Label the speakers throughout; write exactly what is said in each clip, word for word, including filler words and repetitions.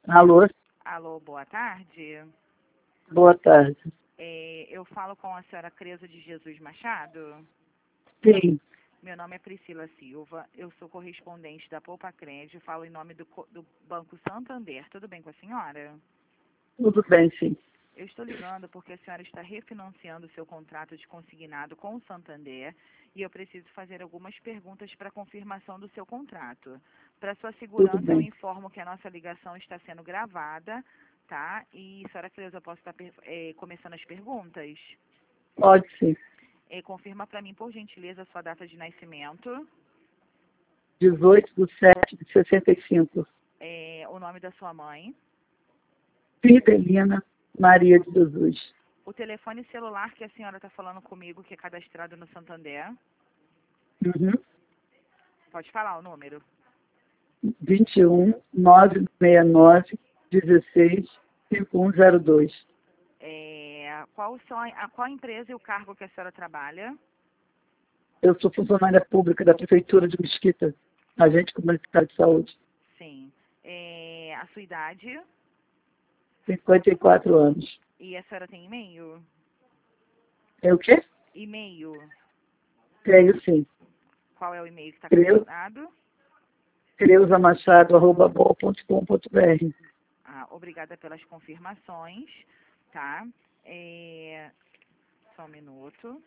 Speaker 1: Alô,
Speaker 2: Alô, boa tarde.
Speaker 1: boa tarde.
Speaker 2: É, eu falo com a senhora Creuza de Jesus Machado.
Speaker 1: Sim,
Speaker 2: Meu nome é Priscila Silva, eu sou correspondente da Poupa Crédito, falo em nome do, co- do Banco Santander. Tudo bem com a senhora?
Speaker 1: tudo bem, sim.
Speaker 2: Eu estou ligando porque a senhora está refinanciando o seu contrato de consignado com o Santander e eu preciso fazer algumas perguntas para confirmação do seu contrato. Para sua
Speaker 1: Tudo
Speaker 2: segurança, eu
Speaker 1: bem.
Speaker 2: informo que a nossa ligação está sendo gravada, tá? E, senhora Creuza, eu posso estar per- eh, começando as perguntas?
Speaker 1: Pode sim.
Speaker 2: Eh, confirma para mim, por gentileza, a sua data de nascimento,
Speaker 1: dezoito de sete de sessenta e cinco.
Speaker 2: eh, o nome da sua mãe,
Speaker 1: Fidelina Maria de Jesus.
Speaker 2: o telefone celular que a senhora está falando comigo, que é cadastrado no Santander.
Speaker 1: Uhum.
Speaker 2: Pode falar o número.
Speaker 1: vinte e um, novecentos e sessenta e nove, dezesseis, cinquenta e um zero dois.
Speaker 2: É, qual, são, a, a- qual empresa e o cargo que a senhora trabalha?
Speaker 1: Eu sou funcionária pública da Prefeitura de Mesquita, agente comunitário de saúde.
Speaker 2: Sim. É, a sua idade?
Speaker 1: cinquenta e quatro anos.
Speaker 2: E a senhora tem e-mail?
Speaker 1: É o quê?
Speaker 2: E-mail.
Speaker 1: Tenho sim.
Speaker 2: Qual é o e-mail que está
Speaker 1: Creu,
Speaker 2: cadastrado?
Speaker 1: creusamachado arroba bol ponto com ponto br.
Speaker 2: Ah, obrigada pelas confirmações, tá? É, só um minuto.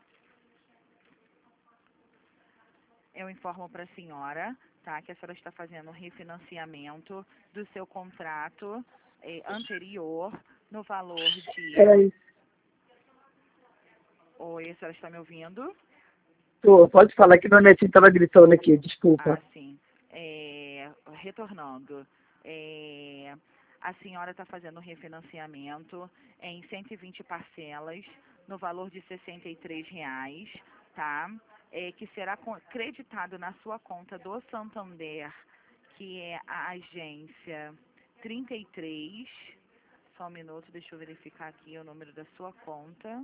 Speaker 2: Eu informo para a senhora, tá, que a senhora está fazendo um refinanciamento do seu contrato eh, anterior no valor de...
Speaker 1: É isso.
Speaker 2: Oi, a senhora está me ouvindo?
Speaker 1: Tô, pode falar que meu netinho estava gritando aqui,
Speaker 2: Ah,
Speaker 1: desculpa.
Speaker 2: sim. É, retornando, é, a senhora está fazendo um refinanciamento em cento e vinte parcelas no valor de sessenta e três reais, tá? É, que será co- creditado na sua conta do Santander, que é a agência trinta e três. Só um minuto, deixa eu verificar aqui o número da sua conta.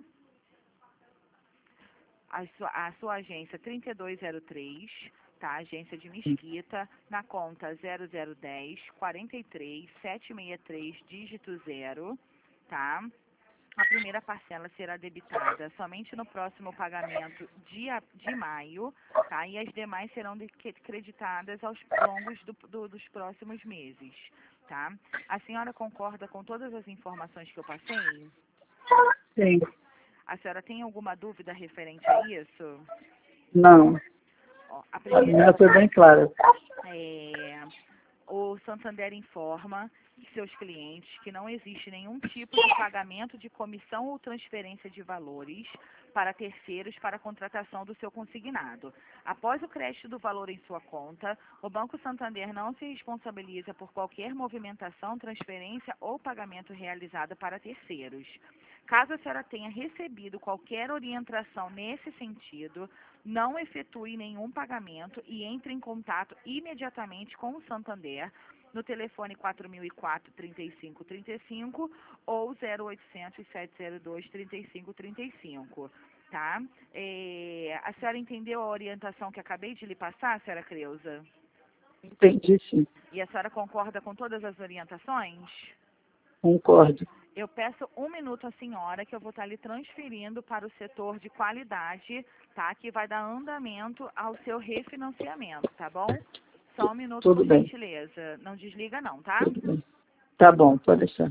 Speaker 2: A sua, a sua agência trinta e dois zero três, tá? Agência de Mesquita, na conta zero zero um zero, quarenta e três, setecentos e sessenta e três, dígito zero, tá? A primeira parcela será debitada somente no próximo pagamento de, a- de maio, tá? E as demais serão de- que- creditadas aos longos do- do- dos próximos meses, tá? A senhora concorda com todas as informações que eu passei?
Speaker 1: Sim,
Speaker 2: A senhora tem alguma dúvida referente a isso?
Speaker 1: não.
Speaker 2: Ó, a
Speaker 1: A
Speaker 2: primeira,
Speaker 1: minha foi bem clara.
Speaker 2: é, o Santander informa seus clientes que não existe nenhum tipo de pagamento de comissão ou transferência de valores para terceiros para a contratação do seu consignado. Após o crédito do valor em sua conta, o Banco Santander não se responsabiliza por qualquer movimentação, transferência ou pagamento realizado para terceiros. Caso a senhora tenha recebido qualquer orientação nesse sentido, não efetue nenhum pagamento e entre em contato imediatamente com o Santander no telefone quatro mil e quatro, trinta e cinco trinta e cinco ou zero oitocentos, sete zero dois, trinta e cinco trinta e cinco, tá? É, a senhora entendeu a orientação que acabei de lhe passar, senhora Creuza?
Speaker 1: Entendi, sim.
Speaker 2: E a senhora concorda com todas as orientações?
Speaker 1: Concordo.
Speaker 2: Eu peço um minuto à senhora que eu vou estar lhe transferindo para o setor de qualidade, tá? Que vai dar andamento ao seu refinanciamento, tá bom? Só um minuto,
Speaker 1: Tudo
Speaker 2: por
Speaker 1: bem.
Speaker 2: gentileza. Não desliga não, tá?
Speaker 1: Tudo bem. Tá bom, pode deixar.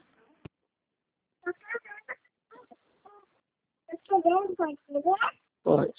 Speaker 1: Pode.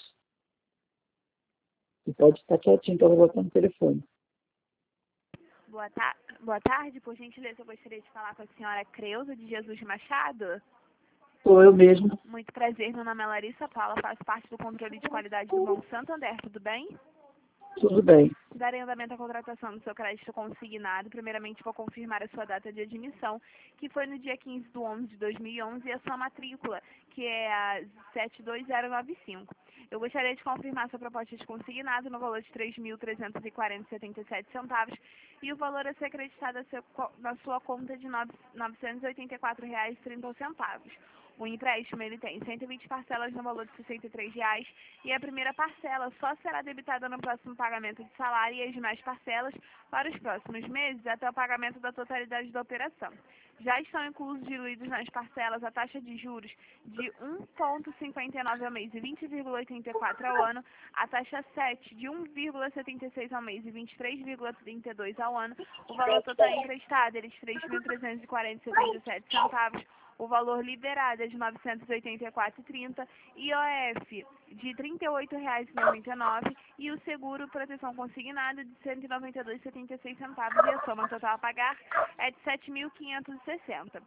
Speaker 1: E pode estar quietinho que eu vou botar no telefone.
Speaker 3: Boa, ta Boa tarde, por gentileza, eu gostaria de falar com a senhora Creuza de Jesus Machado.
Speaker 1: Sou eu mesmo.
Speaker 3: Muito prazer, meu nome é Larissa Paula, faço parte do controle de qualidade do Banco Santander, tudo bem?
Speaker 1: Tudo bem.
Speaker 3: Darei andamento à contratação do seu crédito consignado. Primeiramente, vou confirmar a sua data de admissão, que foi no dia quinze de onze de dois mil e onze, e a sua matrícula, que é a sete dois zero nove cinco. Eu gostaria de confirmar sua proposta de consignado no valor de três mil trezentos e quarenta vírgula setenta e sete centavos e o valor a ser acreditado a seu co- na sua conta de nove- novecentos e oitenta e quatro reais e trinta centavos. O empréstimo ele tem cento e vinte parcelas no valor de sessenta e três reais e a primeira parcela só será debitada no próximo pagamento de salário e as demais parcelas para os próximos meses até o pagamento da totalidade da operação. Já estão inclusos diluídos nas parcelas a taxa de juros de um vírgula cinquenta e nove ao mês e vinte vírgula oitenta e quatro ao ano, a taxa sete de um vírgula setenta e seis ao mês e vinte e três vírgula trinta e dois ao ano, o valor total emprestado é de três mil trezentos e quarenta vírgula setenta e sete centavos, o valor liberado é de novecentos e oitenta e quatro vírgula trinta, I O F de trinta e oito reais e noventa e nove centavos e o seguro proteção consignado de cento e noventa e dois vírgula setenta e seis centavos e a soma total a pagar é de sete mil quinhentos e sessenta.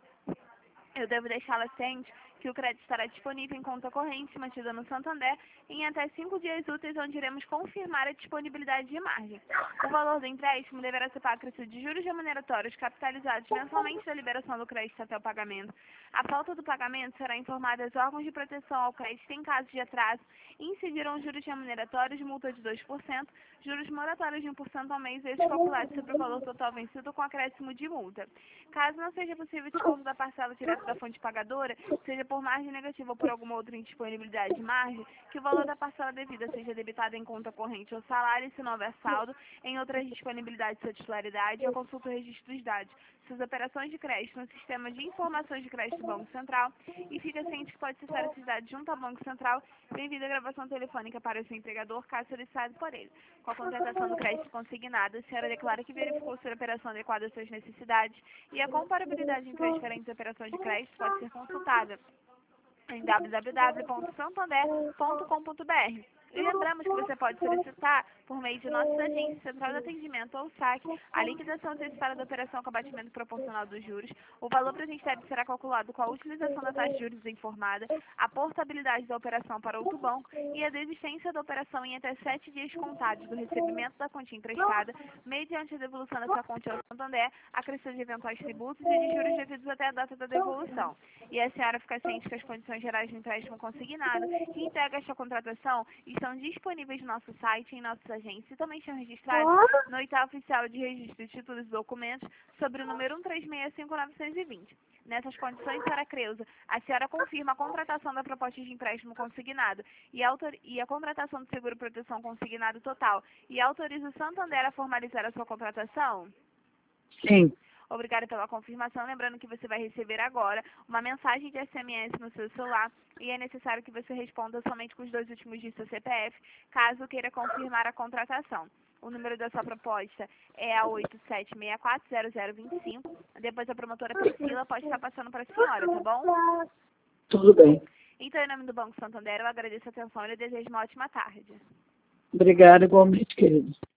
Speaker 3: Eu devo deixá-la ciente que o crédito estará disponível em conta corrente mantida no Santander em até cinco dias úteis, onde iremos confirmar a disponibilidade de margem. O valor do empréstimo deverá ser pago de juros remuneratórios capitalizados mensalmente da liberação do crédito até o pagamento. A falta do pagamento será informada aos órgãos de proteção ao crédito em caso de atraso e incidirão juros remuneratórios, multa de dois por cento, juros moratórios de um por cento ao mês, estes calculados sobre o valor total vencido com acréscimo de multa. Caso não seja possível desconto da parcela direta da fonte pagadora, seja por margem negativa ou por alguma outra indisponibilidade de margem, que o valor da parcela devida seja debitado em conta corrente ou salário, se não houver saldo, em outras disponibilidades de sua titularidade, ou consulta o registro dos dados, suas operações de crédito no sistema de informações de crédito do Banco Central, e fica ciente que pode cessar a atividade junto ao Banco Central devido à gravação telefônica para o seu empregador, caso solicitado por ele. Com a contratação do crédito consignado, a senhora declara que verificou se a operação adequada às suas necessidades e a comparabilidade entre as diferentes operações de crédito pode ser consultada em w w w ponto santander ponto com ponto b r. E lembramos que você pode solicitar, por meio de nossas agências, Central de Atendimento ou S A C, a liquidação antecipada da operação com abatimento proporcional dos juros. O valor presente deve será calculado com a utilização da taxa de juros informada, a portabilidade da operação para outro banco e a desistência da operação em até sete dias contados do recebimento da quantia emprestada, mediante a devolução dessa quantia ao Santander, acrescido de eventuais tributos e de juros devidos até a data da devolução. E a senhora fica ciente que as condições gerais do empréstimo consignado que integra esta contratação estão disponíveis no nosso site e em nossas agências e também estão registrados no Oitavo Oficial de Registro de Títulos e Documentos sobre o número um três seis cinco nove dois zero. Nessas condições, senhora Creuza, a senhora confirma a contratação da proposta de empréstimo consignado e, autor... e a contratação do seguro proteção consignado total e autoriza o Santander a formalizar a sua contratação?
Speaker 1: Sim.
Speaker 3: Obrigada pela confirmação. Lembrando que você vai receber agora uma mensagem de S M S no seu celular e é necessário que você responda somente com os dois últimos dígitos do seu C P F, caso queira confirmar a contratação. O número da sua proposta é a oito sete seis quatro zero zero dois cinco. Depois a promotora Priscila pode estar passando para a senhora, tá bom?
Speaker 1: Tudo bem.
Speaker 3: Então, em nome do Banco Santander, eu agradeço a atenção e lhe desejo uma ótima tarde.
Speaker 1: Obrigada, igualmente, querido.